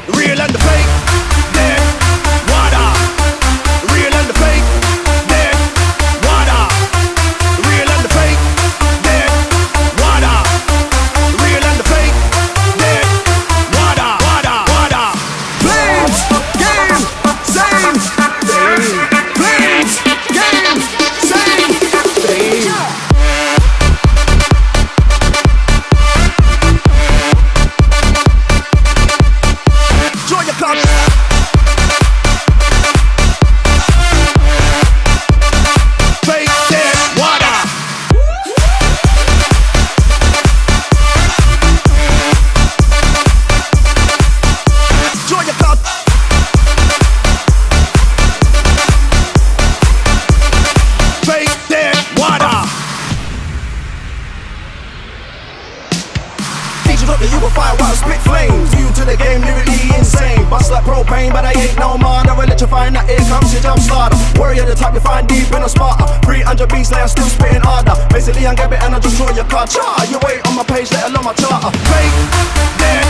real and the fake, dead water. Real and the fake, dead water. Real and the fake, dead water. Real and the fake, dead water. Water, water. Flames, game, same. Flames, game, same. Draw your card. Fake dead water. Draw your card. Fake dead water. Teaching up that you will fire while spit flames. You to the game, lyrically insane. Bust like propane, but I ain't no man. I'm electrifying that here comes your jump starter. Warrior the type you find deep in a Sparta. 300 beats lay, I'm still spitting harder. Basically, I'm Gabby and I just draw your card. Char, you wait on my page, let alone my charter. Fake dead